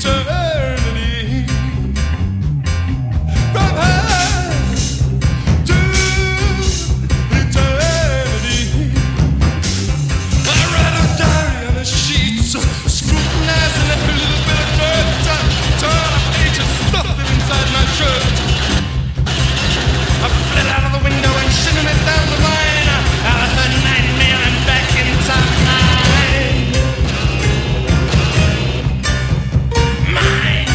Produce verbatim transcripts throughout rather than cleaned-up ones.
eternity. From her to eternity. I write a diary on the sheets, scrutinizing every little bit of dirt. I turn a page and stuff it inside my shirt. I fled out of the window and shimmied it down the line. Out of her nightmare and back in time. Mine.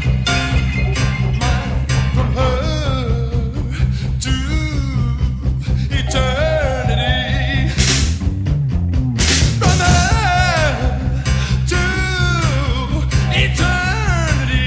Mine. From her to eternity. From her to eternity.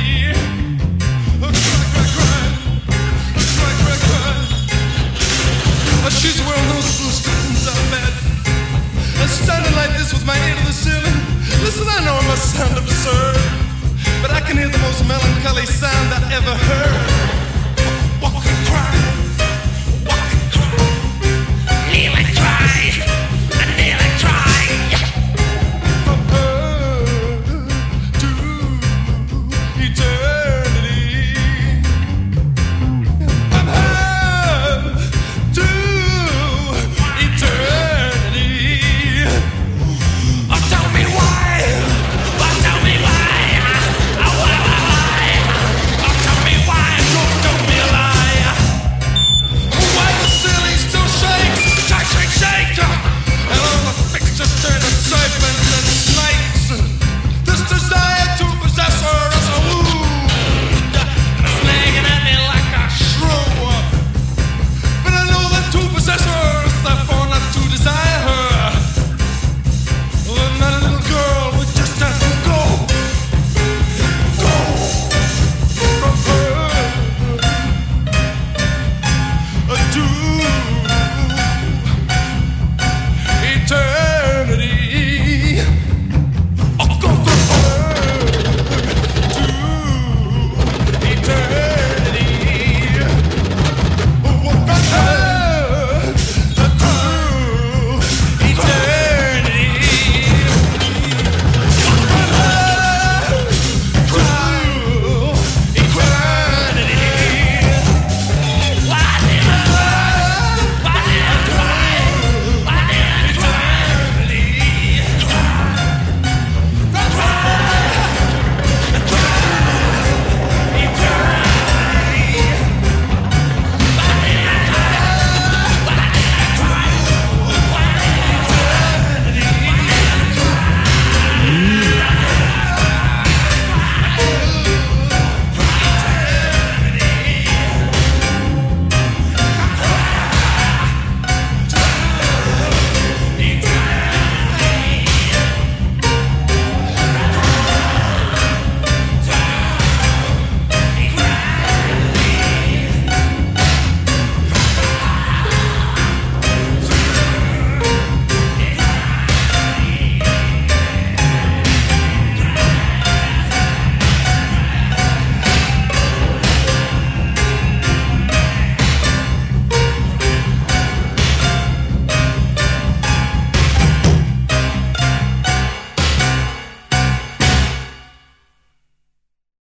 Cry, cry, cry. Cry, cry, cry. She's wearing those blue stockings out bad. And standing like this with my ear to the ceiling. Listen, I know it must sound absurd, but I can hear the most melancholy sound I ever heard.